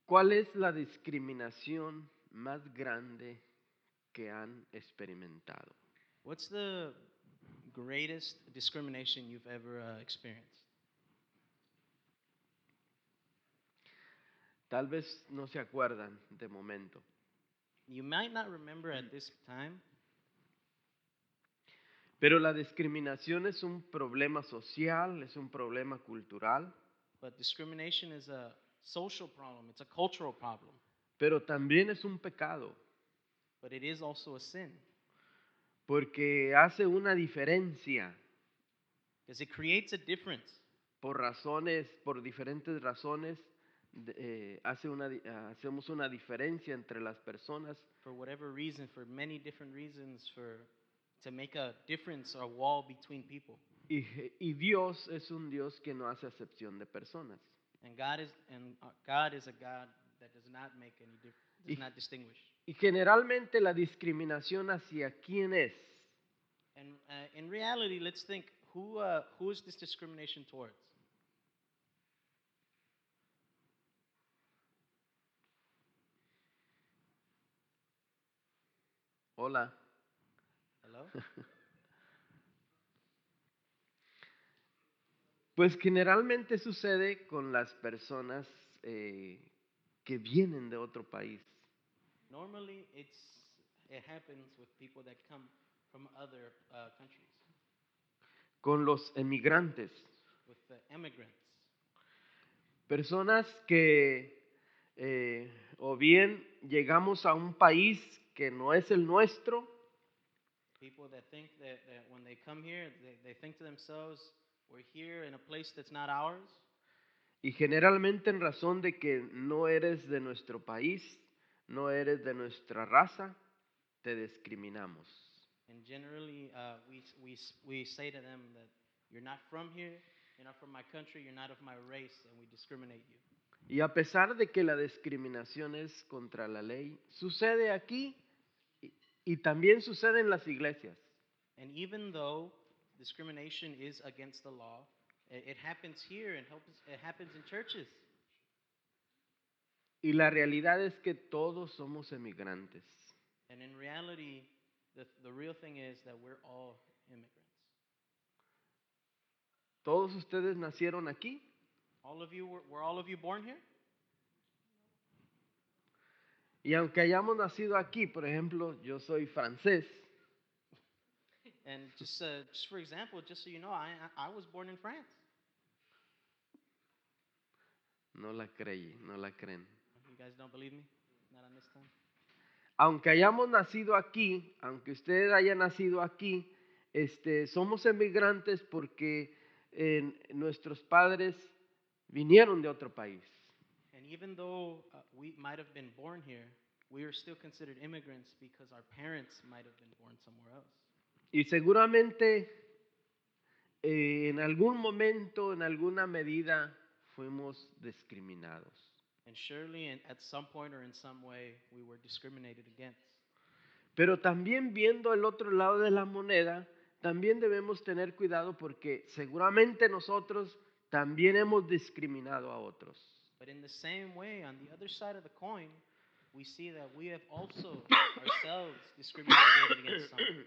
¿Cuál es la discriminación más grande que han experimentado? What's the greatest discrimination you've ever experienced? Tal vez no se acuerdan de momento, You might not remember at this time, pero la discriminación es un problema social, es un problema cultural, but discrimination is a social problem. It's a cultural problem, pero también es un pecado, but it is also a sin porque hace una diferencia because it creates a difference. por diferentes razones, hacemos una diferencia entre las personas For whatever reason, for many different reasons, to make a difference, a wall between people. y Dios es un Dios que no hace acepción de personas. And God is a God that does not make any difference, does Y, not distinguish. y generalmente la discriminación hacia quién es. And in reality, let's think who is this discrimination towards? Hola. Hello? Pues generalmente sucede con las personas que vienen de otro país, Normally, it happens with people that come from other countries, con los emigrantes, with the immigrants, personas que o bien llegamos a un país que no es el nuestro people that think that when they come here, they think to themselves, we're here in a place that's not ours. y generalmente en razón de que no eres de nuestro país, no eres de nuestra raza, te discriminamos. And generally, we say to them that you're not from here, you're not from my country, you're not of my race, and we discriminate you. Y a pesar de que la discriminación es contra la ley, sucede aquí y también sucede en las iglesias. And even though discrimination is against the law, it happens here and it happens in churches. Y la realidad es que todos somos emigrantes. And in reality, the real thing is that we're all immigrants. Todos ustedes nacieron aquí. All of you were all of you born here? Y aunque hayamos nacido aquí, por ejemplo, yo soy francés, And just for example, just so you know, I was born in France. no la creen, no la creen. You guys don't believe me? Not on this time. Aunque hayamos nacido aquí, aunque usted haya nacido aquí, somos emigrantes porque nuestros padres vinieron de otro país. And even though we might have been born here, we are still considered immigrants because our parents might have been born somewhere else. Y seguramente en algún momento, en alguna medida, fuimos discriminados. And surely, at some point or in some way, we were discriminated against. Pero también viendo el otro lado de la moneda, también debemos tener cuidado porque seguramente nosotros también hemos discriminado a otros. But in the same way, on the other side of the coin, we see that we have also ourselves discriminated against some.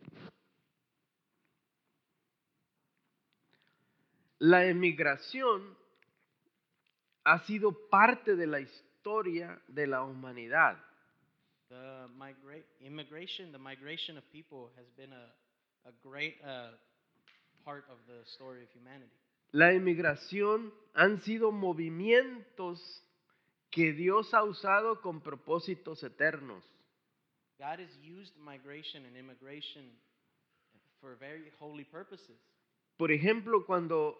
La emigración ha sido parte de la historia de la humanidad. The migration of people has been a great part of the story of humanity. La emigración han sido movimientos que Dios ha usado con propósitos eternos. God has used migration and immigration for very holy purposes. Por ejemplo, cuando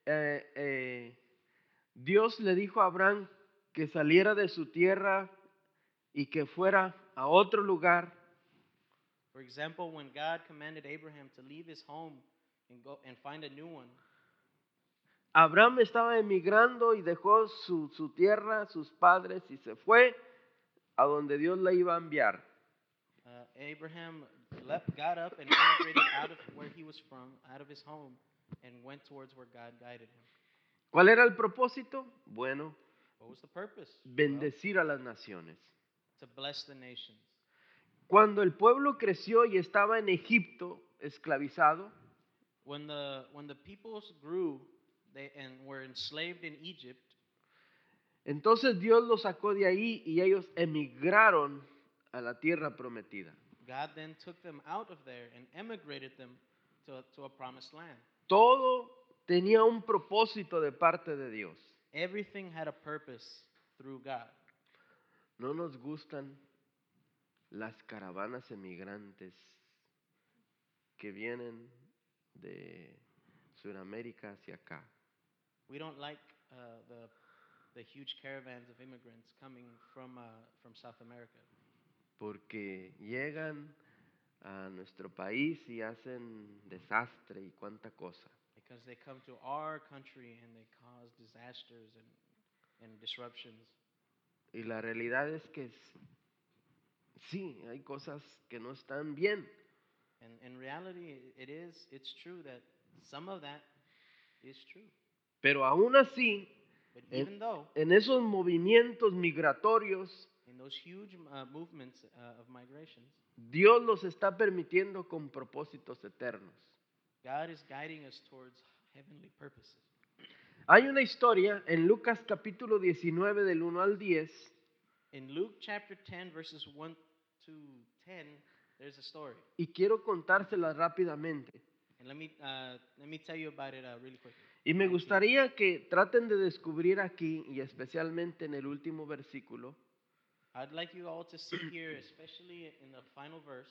Dios le dijo a Abraham que saliera de su tierra y que fuera a otro lugar. For example, when God commanded Abraham to leave his home and go and find a new one. Abraham estaba emigrando y dejó su tierra, sus padres y se fue a donde Dios le iba a enviar. Abraham got up and immigrated out of where he was from, out of his home, and went towards where God guided him. ¿Cuál era el propósito? Bueno, What was the purpose? Well, bendecir a las naciones. to bless the nations. Cuando el pueblo creció y estaba en Egipto esclavizado, When the peoples grew and were enslaved in Egypt, entonces Dios los sacó de ahí y ellos emigraron a la tierra prometida. God then took them out of there and emigrated them to a promised land. Todo tenía un propósito de parte de Dios. Everything had a purpose through God. No nos gustan las caravanas emigrantes que vienen de Sudamérica hacia acá. We don't like the huge caravans of immigrants coming from South America, Porque llegan a nuestro país y hacen desastre y cuánta cosa. because they come to our country and they cause disasters and disruptions. Y la realidad es que sí, hay cosas que no están bien. And in reality, it's true that some of that is true. Pero aún así, But even though en esos movimientos migratorios, in those huge movements of migrations, Dios los está permitiendo con propósitos eternos. God is guiding us towards heavenly purposes. Hay una historia en Lucas capítulo 19 del 1 al 10. In Luke chapter 10, verses 1 to 10, there's a story. Y quiero contársela rápidamente. And let me tell you about it really quickly. Y me gustaría que traten de descubrir aquí, y especialmente en el último versículo, I'd like you all to see here, especially in the final verse,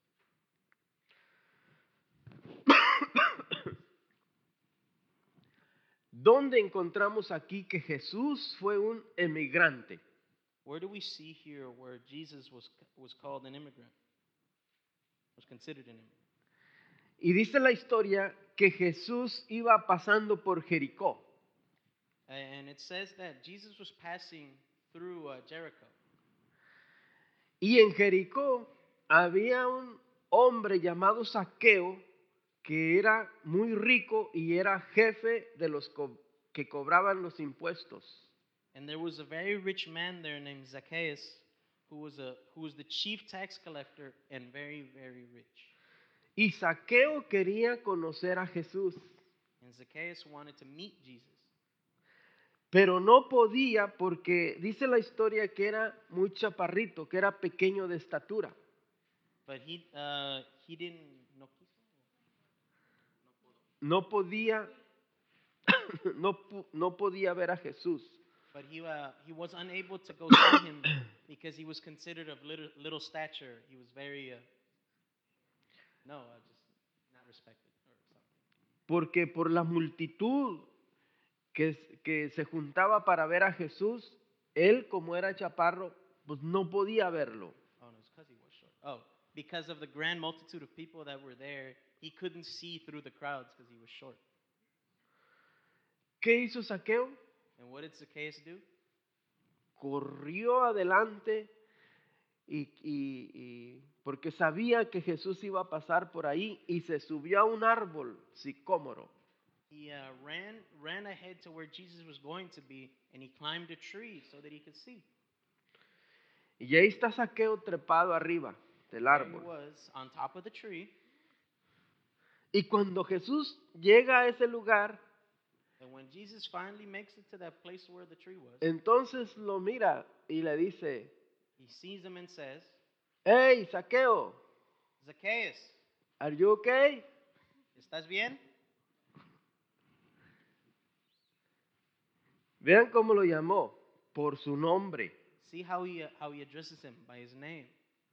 donde encontramos aquí que Jesús fue un emigrante. where do we see here where Jesus was called an immigrant? Was considered an immigrant. Y dice la historia que Jesús iba pasando por Jericó. And it says that Jesus was passing through Jericho. Y en Jericó había un hombre llamado Zaqueo que era muy rico y era jefe de los que cobraban los impuestos. And there was a very rich man there named Zacchaeus who was the chief tax collector and very, very rich. Y Zaqueo quería conocer a Jesús, And Zacchaeus wanted to meet Jesus. pero no podía porque dice la historia que era muy chaparrito, que era pequeño de estatura. But he didn't no quiso. No podía no podía ver a Jesús. But he was unable to go see him because he was considered of little stature. He was very just not respected or something. Porque por la multitud que se juntaba para ver a Jesús, él como era chaparro, pues no podía verlo. Oh no, it's because he was short. Oh, because of the grand multitude of people that were there, he couldn't see through the crowds because he was short. ¿Qué hizo Zaqueo? And what did Zacchaeus do? Corrió adelante y porque sabía que Jesús iba a pasar por ahí y se subió a un árbol sicómoro. He ran ahead to where Jesus was going to be, and he climbed a tree so that he could see. Y ahí está Zaqueo trepado arriba del There he árbol. was on top of the tree. Y cuando Jesús llega a ese lugar, And when Jesus finally makes it to that place where the tree was, entonces lo mira y le dice, he sees him and says, hey, Zaqueo, Zacchaeus, are you okay? ¿estás bien? Vean cómo lo llamó, por su nombre. See how he addresses him by his name.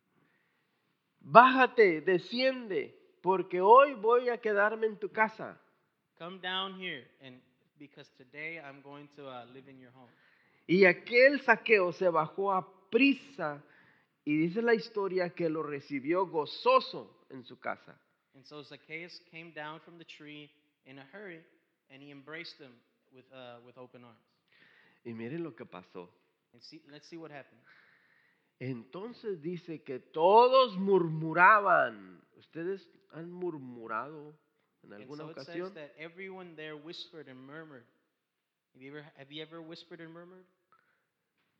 Bájate, desciende, porque hoy voy a quedarme en tu casa. Come down here, and because today I'm going to live in your home. Y aquel Zaqueo se bajó a prisa y dice la historia que lo recibió gozoso en su casa. And so Zacchaeus came down from the tree in a hurry, and he embraced him with open arms. Y miren lo que pasó. And let's see what happened. Entonces dice que todos murmuraban. ¿Ustedes han murmurado en And alguna so it ocasión? says that everyone there whispered and murmured. Have you ever whispered and murmured?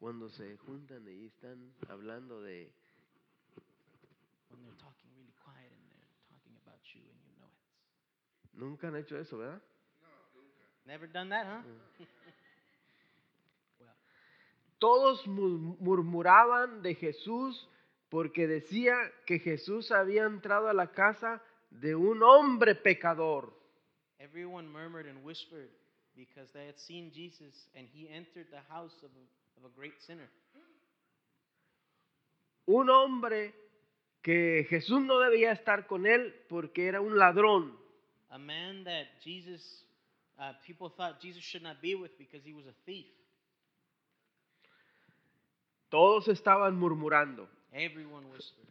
Cuando se juntan y están hablando de... When they're talking really quiet and they're talking about you and you know it. Nunca han hecho eso, ¿verdad? Never done that, huh? Well, Todos murmuraban de Jesús porque decía que Jesús había entrado a la casa de un hombre pecador. everyone murmured and whispered because they had seen Jesus and he entered the house of a great sinner. Un hombre que Jesús no debía estar con él porque era un ladrón. A man that people thought Jesus should not be with because he was a thief. Todos estaban murmurando. Everyone whispered.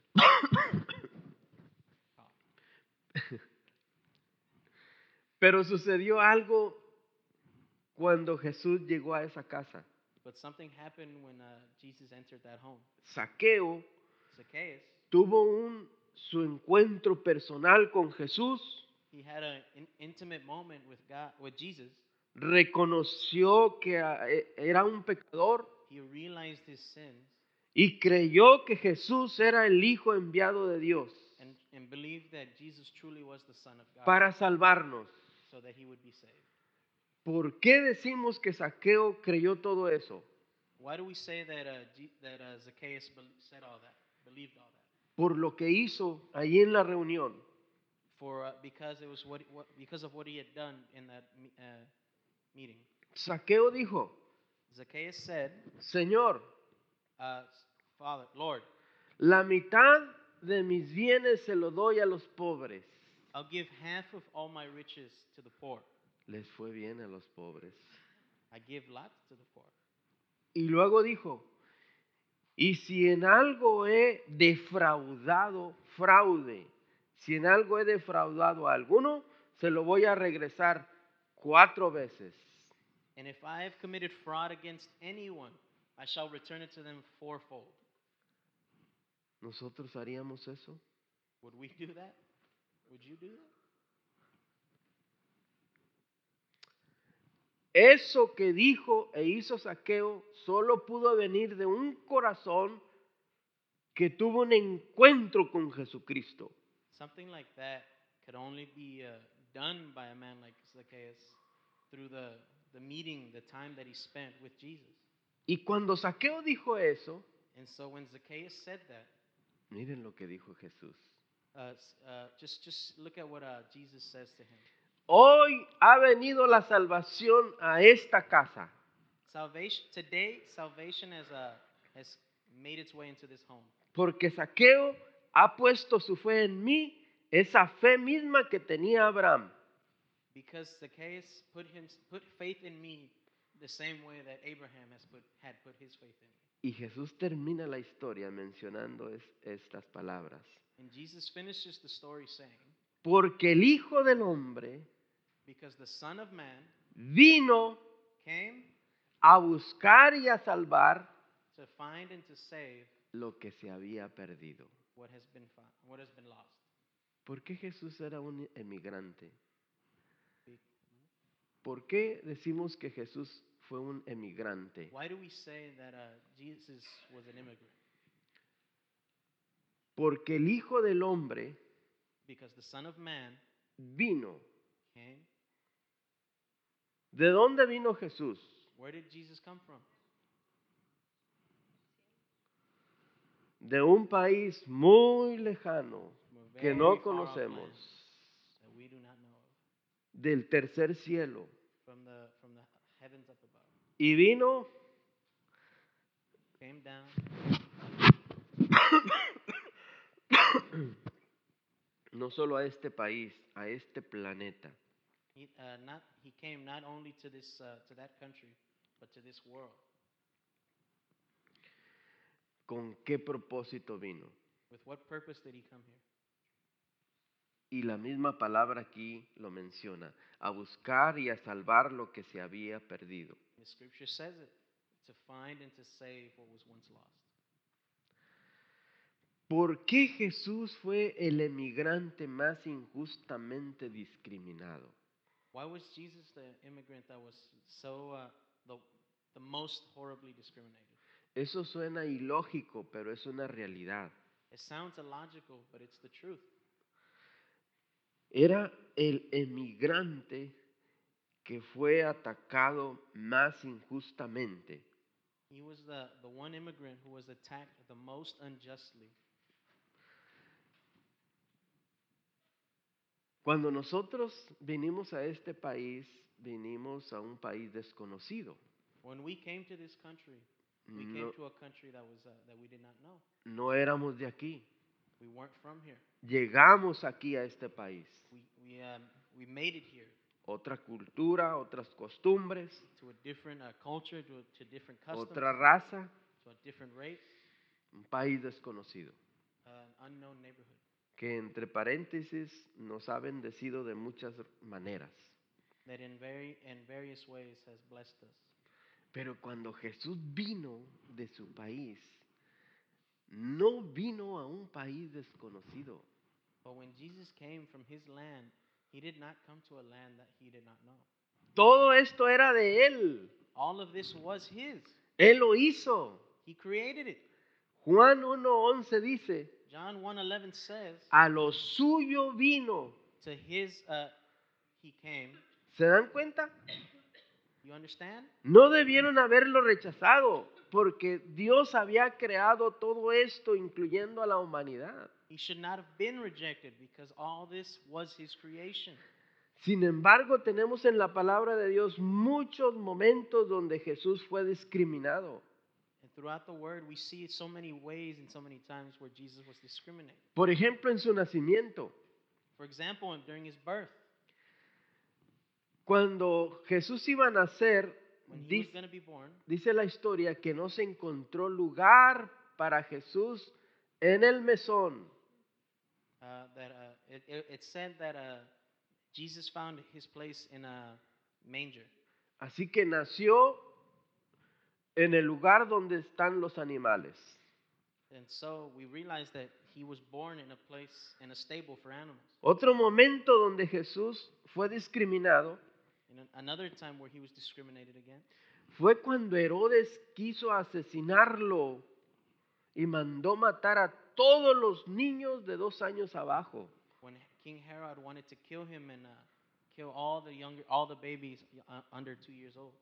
Pero sucedió algo cuando Jesús llegó a esa casa. But something happened when Jesus entered that home. Zaqueo Zacchaeus, tuvo su encuentro personal con Jesús, he had an intimate moment with God, with Jesus. reconoció que era un pecador He realized his sins y creyó que Jesús era el Hijo enviado de Dios and believed that Jesus truly was the Son of God para salvarnos. so that he would be saved. ¿Por qué decimos que Zaqueo creyó todo eso? Why do we say that Zacchaeus said all that, believed all that? Por lo que hizo allí en la reunión. Because it was because of what he had done in that meeting. Zaqueo dijo, Zacchaeus said, Señor, Father, Lord, la mitad de mis bienes se lo doy a los pobres. I'll give half of all my riches to the poor. Les fue bien a los pobres. I give lots to the poor. Y luego dijo, y si en algo he defraudado, si en algo he defraudado a alguno, se lo voy a regresar 4 veces. And if I have committed fraud against anyone, I shall return it to them fourfold. ¿Nosotros haríamos eso? Would we do that? Would you do that? Eso que dijo e hizo Zaqueo solo pudo venir de un corazón que tuvo un encuentro con Jesucristo. Something like that could only be done by a man like Zacchaeus through the meeting, the time that he spent with Jesus. Y cuando Zaqueo dijo eso, And so when Zacchaeus said that, miren lo que dijo Jesús. just look at what Jesus says to him. Hoy ha venido la salvación a esta casa. Today, salvation has made its way into this home. Porque Zaqueo ha puesto su fe en mí, esa fe misma que tenía Abraham. Because Zacchaeus put faith in me the same way that Abraham had put his faith in me. Y Jesús termina la historia mencionando estas palabras. And Jesus finishes the story saying, porque el Hijo del Hombre because the Son of Man vino came a buscar y a salvar to find and to save lo que se había perdido. what has been lost. ¿Por qué Jesús era un emigrante? ¿Por qué decimos que Jesús fue un emigrante? Why do we say that Jesus was an immigrant? Porque el Hijo del Hombre Because the Son of Man vino. came. ¿De dónde vino Jesús? Where did Jesus come from? De un país muy lejano que Very no far-off conocemos, land that we do not know of. del tercer cielo. From the heavens up above. Y vino Came down. no solo a este país, a este planeta. He came not only to that country, but to this world. ¿Con qué propósito vino? With what purpose did he come here? Y la misma palabra aquí lo menciona, a buscar y a salvar lo que se había perdido. The scripture says it, to find and to save what was once lost. ¿Por qué Jesús fue el emigrante más injustamente discriminado? Why was Jesus the immigrant that was so the most horribly discriminated? Eso suena ilógico, pero es una realidad. It sounds illogical, but it's the truth. Era el emigrante que fue atacado más injustamente. He was the one immigrant who was attacked the most unjustly. Cuando nosotros vinimos a este país, vinimos a un país desconocido. When we came to this country, we came No, to a country that was that we did not know. no éramos de aquí. We weren't from here. Llegamos aquí a este país. We made it here Otra cultura, otras costumbres, to a different culture, to different customs, otra raza, to a different race, un país desconocido, an unknown neighborhood. que entre paréntesis nos ha bendecido de muchas maneras. That in various ways has blessed us. Pero cuando Jesús vino de su país, no vino a un país desconocido. But when Jesus came from his land, he did not come to a land that he did not know. Todo esto era de Él. All of this was his. Él lo hizo. He created it. Juan 1:11 dice, John 1:11 says, a lo suyo vino. to his he came. ¿Se dan cuenta? You understand? No debieron haberlo rechazado, porque Dios había creado todo esto, incluyendo a la humanidad. He should not have been rejected because all this was his creation. Sin embargo, tenemos en la palabra de Dios muchos momentos donde Jesús fue discriminado. And throughout the word, we see so many ways and so many times where Jesus was discriminated. Por ejemplo, en su nacimiento. For example, during his birth, Cuando Jesús iba a nacer, when he was going to be born, dice la historia que no se encontró lugar para Jesús en el mesón. It said that Jesus found his place in a manger. Así que nació en el lugar donde están los animales. And so we realized that he was born in a place, in a stable for animals. Otro momento donde Jesús fue discriminado In another time where he was discriminated again fue cuando Herodes quiso asesinarlo y mandó matar a todos los niños de 2 años abajo. when King Herod wanted to kill him and kill all the babies under 2 years old.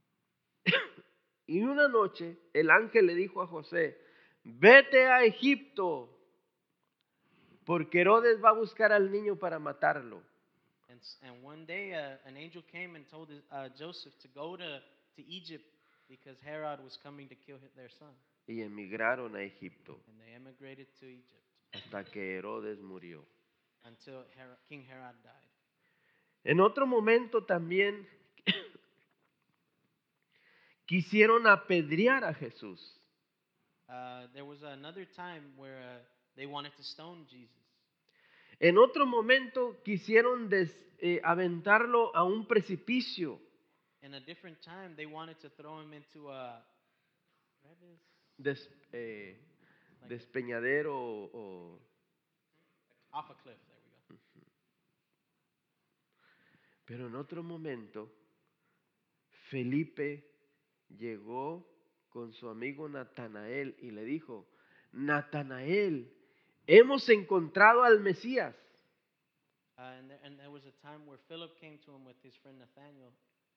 Y una noche el ángel le dijo a José, vete a Egipto, porque Herodes va a buscar al niño para matarlo. And one day an angel came and told Joseph to go to Egypt because Herod was coming to kill their son. Y emigraron a Egipto And they emigrated to Egypt hasta que Herodes murió. until King Herod died. En otro momento también quisieron apedrear a Jesús. There was another time where they wanted to stone Jesus. En otro momento quisieron aventarlo a un precipicio. In a different time, they wanted to throw him into a Despeñadero o off a cliff. There we go. Pero en otro momento Felipe llegó con su amigo Natanael y le dijo, Natanael, hemos encontrado al Mesías. And there was a time where Philip came to him with his friend Nathaniel.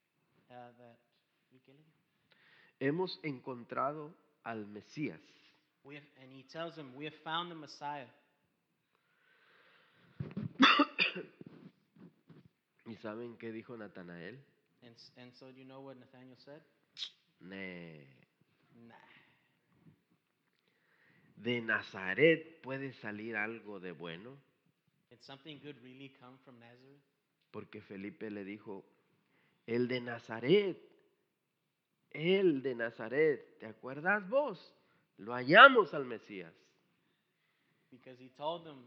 Hemos encontrado al Mesías. And he tells him, we have found the Messiah. ¿Y saben qué dijo Natanael? And so you know what Nathaniel said? Nah. ¿De Nazaret puede salir algo de bueno? Did something good really come from Nazareth? Porque Felipe le dijo, el de Nazaret, ¿te acuerdas vos? Lo hallamos al Mesías. Because he told them,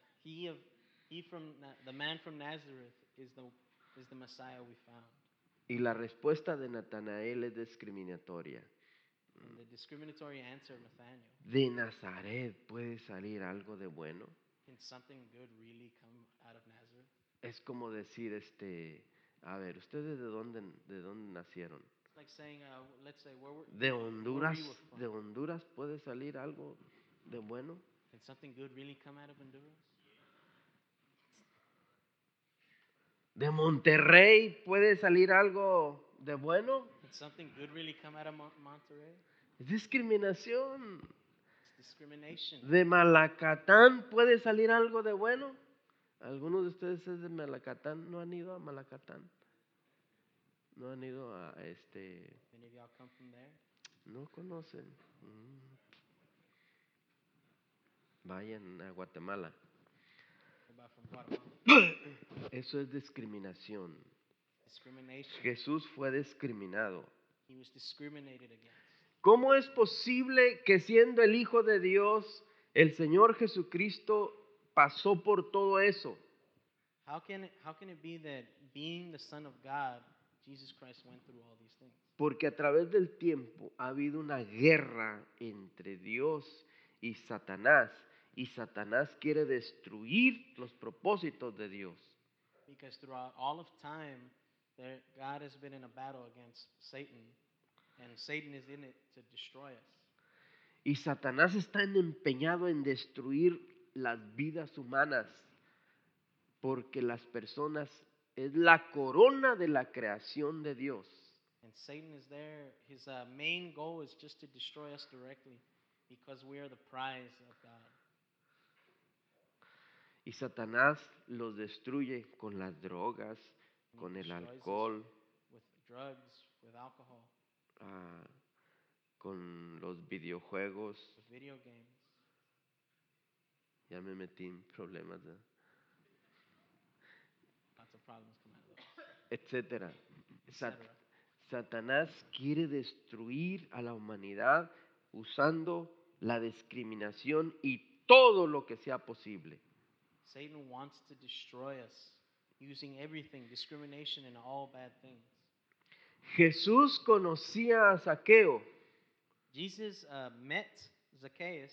the man from Nazareth is the Messiah we found. Y la respuesta de Natanael es discriminatoria. And the discriminatory answer of Nathaniel. ¿De Nazaret puede salir algo de bueno? Can something good really come out of Nazareth? Es como decir, a ver, ¿ustedes de dónde nacieron? Like saying, let's say, De where Honduras, we were from. de Honduras puede salir algo de bueno. Can something good really come out of Honduras? De Monterrey puede salir algo de bueno. Can something good really come out of Monterrey? Es discriminación. It's discrimination. De Malacatán puede salir algo de bueno. Algunos de ustedes es de Malacatán, no han ido a Malacatán. No han ido a Many of y'all come from there. no conocen. Vayan a Guatemala. About from Guatemala. Eso es discriminación. Discrimination. Jesús fue discriminado. He was discriminated against. ¿Cómo es posible que siendo el Hijo de Dios, el Señor Jesucristo pasó por todo eso? How can it be that being the Son of God, Jesus Christ went through all these things? Porque a través del tiempo ha habido una guerra entre Dios y Satanás quiere destruir los propósitos de Dios. Because throughout all of time, God has been in a battle against Satan, and Satan is in it to destroy us. Y Satanás está empeñado en destruir las vidas humanas, porque las personas es la corona de la creación de Dios. And Satan is there. His main goal is just to destroy us directly, because we are the prize of God. Y Satanás los destruye con las drogas, And con he el destroys us alcohol, with drugs, with alcohol, con los videojuegos. with video games. Ya me metí en problemas, ¿no? Lots of problems come out of those, Etcétera. etc. Satanás quiere destruir a la humanidad usando la discriminación y todo lo que sea posible. Satan wants to destroy us using everything, discrimination and all bad things. Jesús conocía a Zaqueo Jesus met Zacchaeus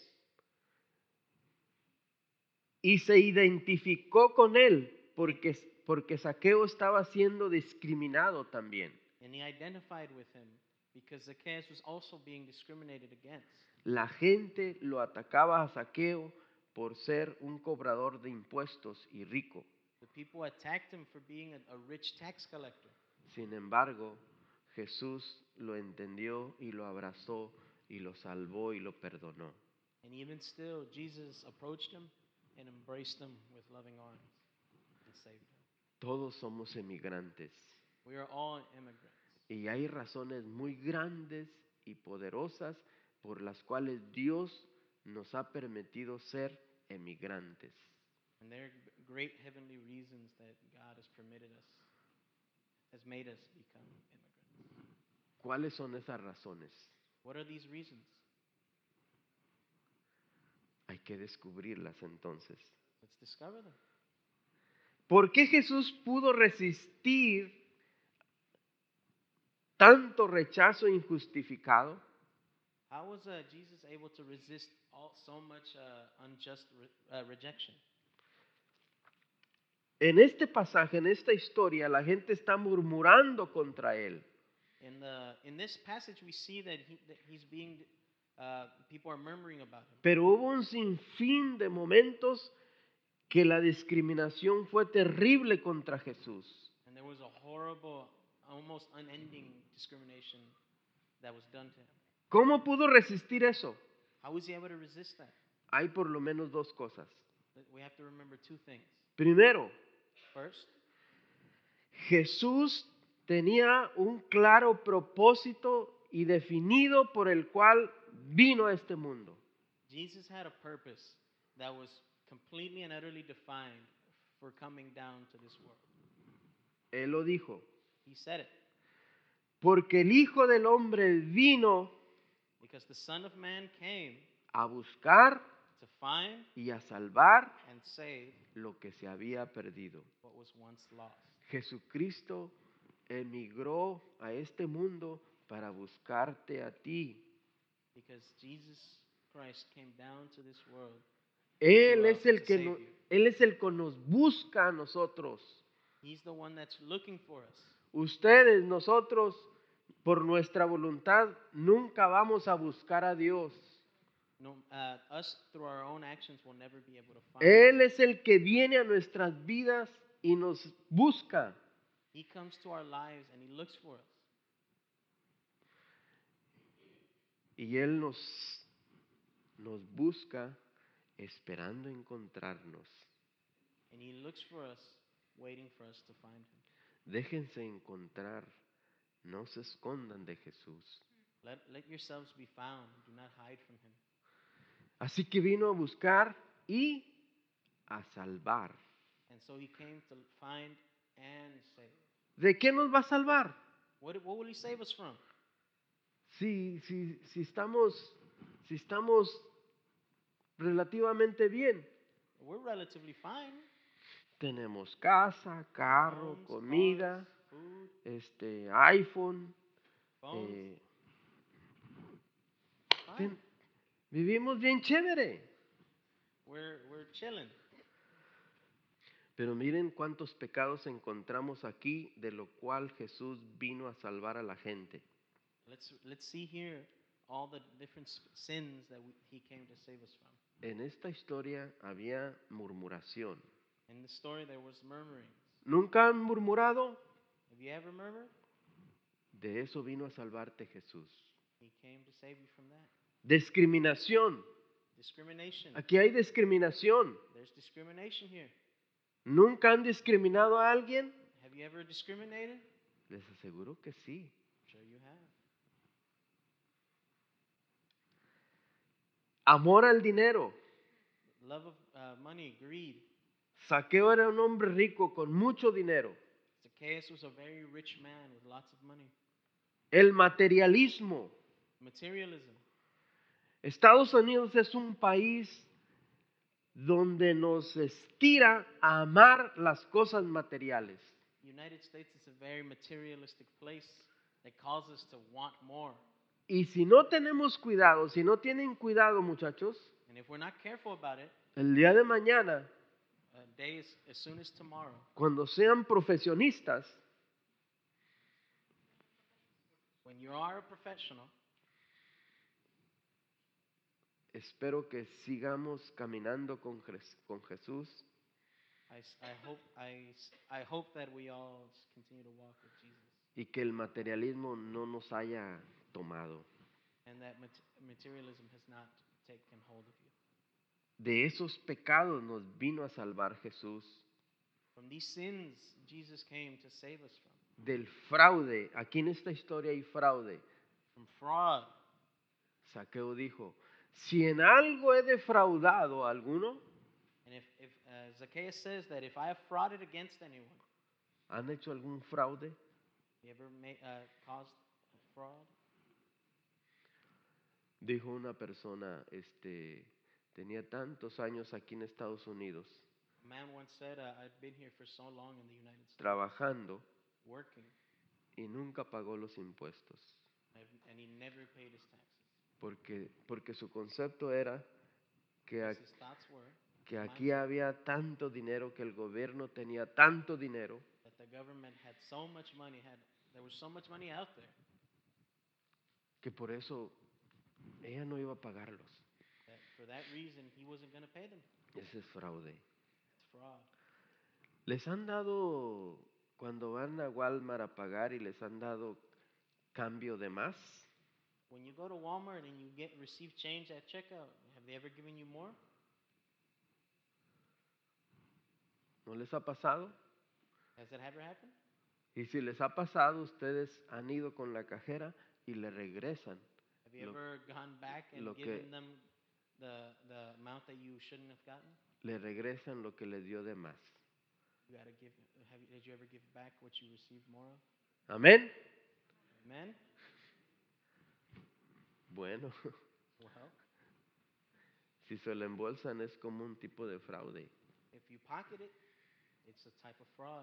y se identificó con él porque Zaqueo estaba siendo discriminado también. and he identified with him because Zacchaeus was also being discriminated against. La gente lo atacaba a Zaqueo por ser un cobrador de impuestos y rico. The people attacked him for being a rich tax collector. Sin embargo, Jesús lo entendió y lo abrazó y lo salvó y lo perdonó. And even still, Jesus approached him and embraced him with loving arms and saved him. Todos somos emigrantes We are all immigrants. y hay razones muy grandes y poderosas por las cuales Dios nos ha permitido ser emigrantes. And there are great heavenly reasons that God has permitted us, has made us become immigrants. ¿Cuáles son esas razones? What are these reasons? Hay que descubrirlas entonces. Let's discover them. ¿Por qué Jesús pudo resistir tanto rechazo injustificado? How was Jesus able to resist so much unjust rejection? En este pasaje, en esta historia, la gente está murmurando contra él. In this passage, we see that he's being, people are murmuring about him. Pero hubo un sinfín de momentos que la discriminación fue terrible contra Jesús. And there was a horrible, almost unending discrimination that was done to him. ¿Cómo pudo resistir eso? How was he able to resist that? Hay por lo menos dos cosas. We have to remember two things. Primero, First, Jesús tenía un claro propósito y definido por el cual vino a este mundo. Jesus had a purpose that was completely and utterly defined for coming down to this world. Él lo dijo. He said it. Porque el Hijo del Hombre vino Because the Son of Man came a buscar to find y a salvar and save lo que se había perdido. what was once lost. Jesucristo emigró a este mundo para buscarte a ti. Because Jesus Christ came down to this world. Él es el to que save you. Él es el que nos busca a nosotros. He's the one that's looking for us. Ustedes, nosotros por nuestra voluntad nunca vamos a buscar a Dios. No, us through our own actions will never be able to find Él Him. es el que viene a nuestras vidas y nos busca. He comes to our lives and He looks for us. Y Él nos busca esperando encontrarnos. And He looks for us, waiting for us to find Him. Déjense encontrar, no se escondan de Jesús. Let yourselves be found. Do not hide from Him. Así que vino a buscar y a salvar. And so He came to find and save. ¿De qué nos va a salvar? What will He save us from? Si estamos relativamente bien. We're relatively fine. Tenemos casa, carro, Homes, comida, cars, food, iPhone. phones. Fine. Vivimos bien chévere. We're chilling. Pero miren cuántos pecados encontramos aquí, de lo cual Jesús vino a salvar a la gente. Let's see here all the different sins that He came to save us from. En esta historia había murmuración. In the story there was murmuring. ¿Nunca han murmurado? Have you ever murmured? De eso vino a salvarte Jesús. He came to save you from that. Discriminación. Discrimination. Aquí hay discriminación. There's discrimination here. ¿Nunca han discriminado a alguien? Have you ever discriminated? Les aseguro que sí. Sure you have. Amor al dinero. Love of money, greed. Saqueo era un hombre rico con mucho dinero. Zacchaeus was a very rich man with lots of money. El materialismo. Materialism. Estados Unidos es un país donde nos estira a amar las cosas materiales. United States is a very materialistic place that causes us to want more. Y si no tenemos cuidado, si no tienen cuidado, muchachos, And if we're not careful about it, el día de mañana, a day as soon as tomorrow, cuando sean profesionistas, when you are a professional, espero que sigamos caminando con Jesús I hope that we all continue to walk with Jesus, y que el materialismo no nos haya tomado. and that materialism has not taken hold of you. De esos pecados nos vino a salvar Jesús. From these sins, Jesus came to save us from. Del fraude, aquí en esta historia hay fraude. From fraud. Saqueo dijo, si en algo he defraudado a alguno, And if Zacchaeus says that if I have frauded against anyone, ¿han hecho algún fraude? you ever caused fraud? Dijo una persona, tenía tantos años aquí en Estados Unidos, A man once said, I've been here for so long in the United States, trabajando, working, y nunca pagó los impuestos. and he never paid his taxes. Porque su concepto era que, Because his thoughts were que aquí había tanto dinero, que el gobierno tenía tanto dinero, that the government had so much money, there was so much money out there, que por eso ella no iba a pagarlos. that for that reason he wasn't going to pay them. Ese es fraude. It's fraud. ¿Les han dado, cuando van a Walmart a pagar y les han dado cambio de más? When you go to Walmart and you receive change at checkout, have they ever given you more? ¿No les ha pasado? Has that ever happened? Y si les ha pasado, ustedes han ido con la cajera y le regresan. Have you ever gone back and lo que- given them the amount that you shouldn't have gotten? Le regresan lo que les dio de más. You gotta give. Did you ever give back what you received more of? ¿Amén? Amen. Bueno, Well, si se lo embolsan es como un tipo de fraude. if you pocket it, it's a type of fraud.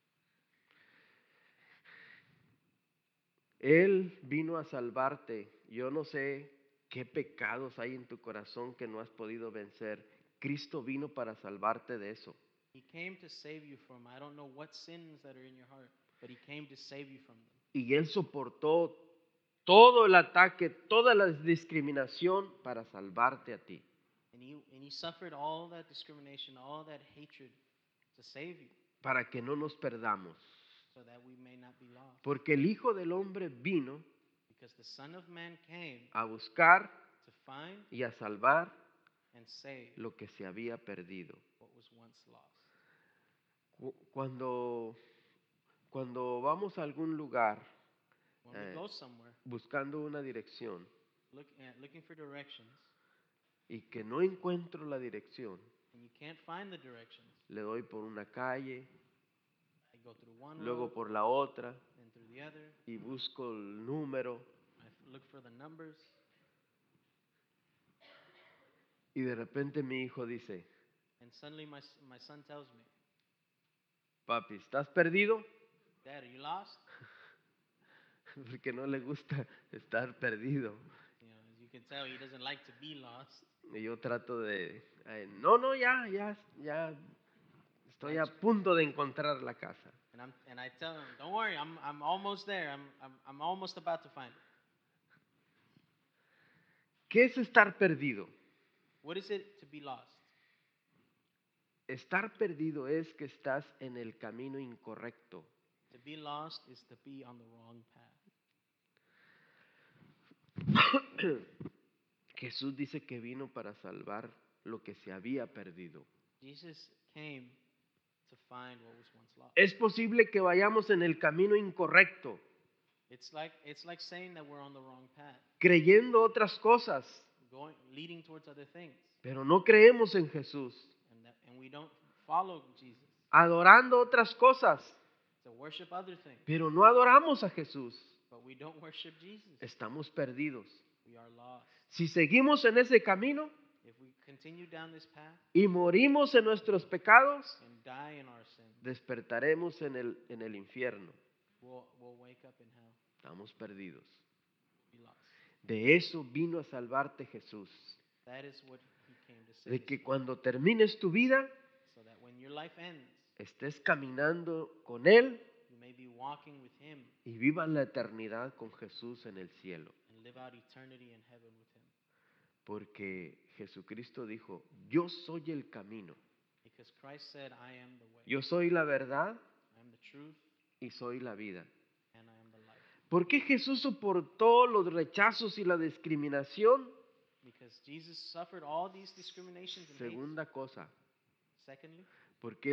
Él vino a salvarte. Yo no sé qué pecados hay en tu corazón que no has podido vencer. Cristo vino para salvarte de eso. He came to save you from. I don't know what sins that are in your heart, but he came to save you from them. Y Él soportó todo el ataque, toda la discriminación para salvarte a ti. And he suffered all that discrimination, all that hatred to save you, Para que no nos perdamos. so that we may not be lost. Porque el Hijo del Hombre vino Because the Son of Man came a buscar to find y a salvar and save lo que se había perdido. what was once lost. Cuando vamos a algún lugar When we go somewhere buscando una dirección looking for directions, y que no encuentro la dirección, and you can't find the directions, le doy por una calle, I go through one luego road, por la otra then through the other. y busco el número I look for the numbers, y de repente mi hijo dice, and suddenly my son tells me, papi, ¿estás perdido? Dad, are you lost? Porque no le gusta estar perdido. You know, as you can tell, he doesn't like to be lost. Y yo trato de, no, ya estoy a punto de encontrar la casa. And I tell him, don't worry, I'm almost there. I'm almost about to find it. ¿Qué es estar perdido? What is it to be lost? Estar perdido es que estás en el camino incorrecto. To be lost is to be on the wrong path. Jesús dice que vino para salvar lo que se había perdido. Jesus came to find what was once lost. Es posible que vayamos en el camino incorrecto, It's like saying that we're on the wrong path, creyendo otras cosas, leading towards other things, pero no creemos en Jesús. and we don't follow Jesus. Adorando otras cosas, To worship other things, pero no adoramos a Jesús. but we don't worship Jesus. Estamos perdidos. We are lost. Si seguimos en ese camino If we continue down this path y morimos en nuestros pecados, and die in our sin, despertaremos en el infierno. we'll wake up in hell. Estamos perdidos. Be lost. De eso vino a salvarte Jesús. That is what he came to say. De que cuando termines tu vida, So that when your life ends, estés caminando con Él you may be walking with him y vivas la eternidad con Jesús en el cielo. and live out eternity in heaven with him. Porque Jesucristo dijo, yo soy el camino, Because Christ said, I am the way, yo soy la verdad I am the truth, y soy la vida. and I am the life. ¿Por qué Jesús soportó los rechazos y la discriminación? Because Jesus suffered all these discriminations and hates. Segunda cosa, Secondly, porque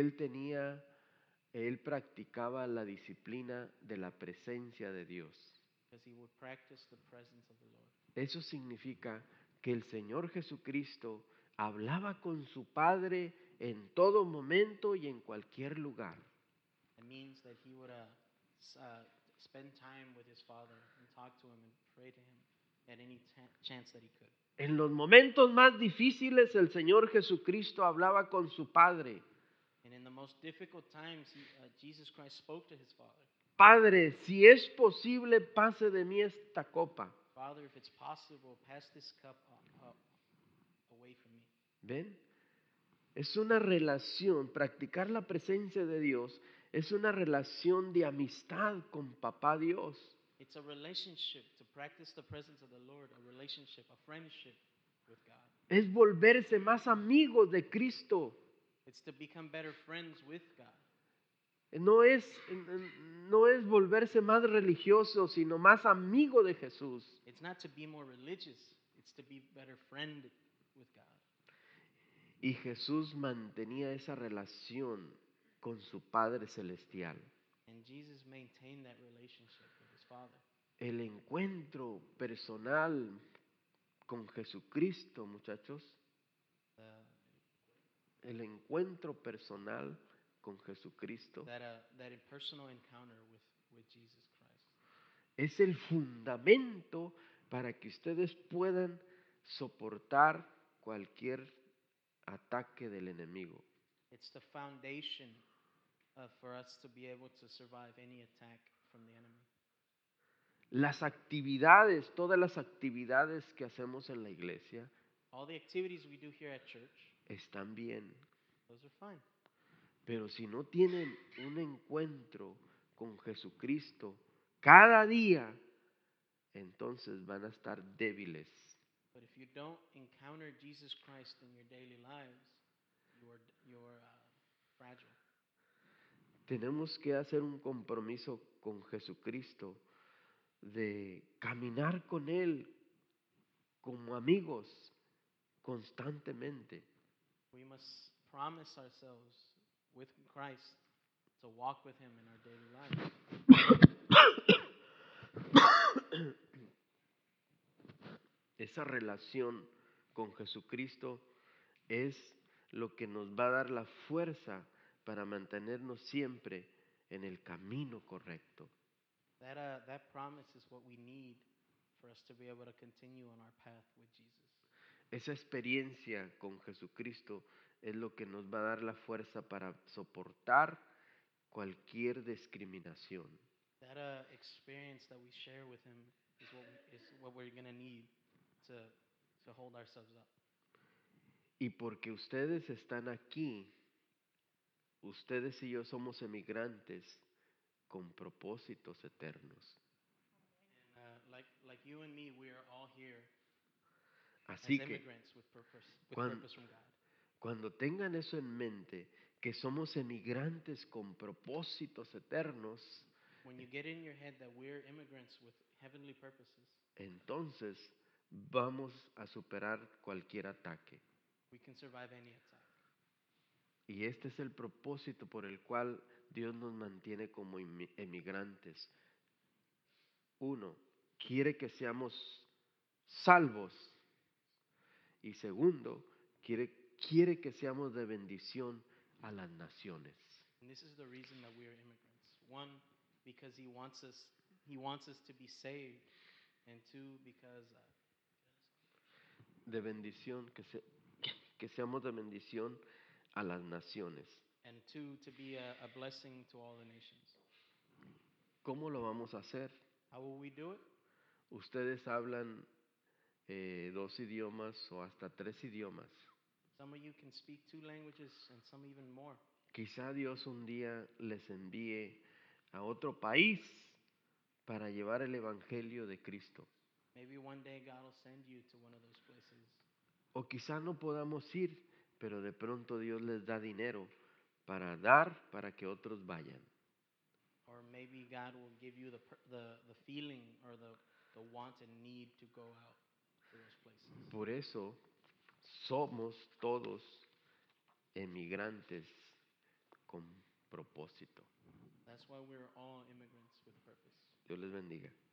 Él practicaba la disciplina de la presencia de Dios. because he would practice the presence of the Lord. Eso significa que el Señor Jesucristo hablaba con su Padre en todo momento y en cualquier lugar. It means that he would spend time with his Father and talk to him and pray to him at any chance that he could. En los momentos más difíciles el Señor Jesucristo hablaba con su Padre. And in the most difficult times, Jesus Christ spoke to his Father. Padre, si es posible, pase de mí esta copa. Father, if it's possible, pass this cup away from me. ¿Ven? Es una relación, practicar la presencia de Dios es una relación de amistad con Papá Dios. It's a relationship to practice the presence of the Lord, a relationship, a friendship with God. Es volverse más amigos de Cristo. It's to become better friends with God. No es volverse más religioso, sino más amigo de Jesús. It's not to be more religious, it's to be better friend with God. Y Jesús mantenía esa relación con su Padre Celestial. And Jesus maintained that relationship with his Father. El encuentro personal con Jesucristo, muchachos, el encuentro personal con Jesucristo That personal encounter with Jesus Christ es el fundamento para que ustedes puedan soportar cualquier ataque del enemigo. It's the foundation for us to be able to survive any attack from the enemy. Las actividades, todas las actividades que hacemos en la iglesia All the activities we do here at church, están bien, those are fine. pero si no tienen un encuentro con Jesucristo cada día, entonces van a estar débiles. But if you don't encounter Jesus Christ in your daily lives, you're fragile. Tenemos que hacer un compromiso con Jesucristo de caminar con Él como amigos constantemente. We must promise ourselves with Christ to walk with Him in our daily lives. Esa relación con Jesucristo es lo que nos va a dar la fuerza para mantenernos siempre en el camino correcto. That promise is what we need for us to be able to continue on our path with Jesus. Esa experiencia con Jesucristo es lo que nos va a dar la fuerza para soportar cualquier discriminación. That experience that we share with Him is what we're going to need to hold ourselves up. Y porque ustedes están aquí, ustedes y yo somos emigrantes con propósitos eternos. And like you and me, we are all here Así as que immigrants with purpose from God. cuando tengan eso en mente, que somos emigrantes con propósitos eternos, When you get in your head that we're immigrants with heavenly purposes, entonces vamos a superar cualquier ataque. we can survive any attack. Y este es el propósito por el cual Dios nos mantiene como emigrantes. Uno, quiere que seamos salvos. Y segundo, quiere que seamos de bendición a las naciones. And this is the reason that we are immigrants. One, because He wants us to be saved, and two, because De bendición, que seamos de bendición a las naciones. and two, to be a blessing to all the nations. ¿Cómo lo vamos a hacer? How will we do it? Ustedes hablan 2 idiomas o hasta 3 idiomas. Some of you can speak 2 languages and some even more. Quizá Dios un día les envíe a otro país para llevar el evangelio de Cristo. Maybe one day God will send you to one of those places. O quizá no podamos ir, pero de pronto Dios les da dinero para dar para que otros vayan. Or maybe God will give you the feeling or the want and need to go out to those places. Por eso somos todos emigrantes con propósito. That's why we're all immigrants with purpose. Dios les bendiga.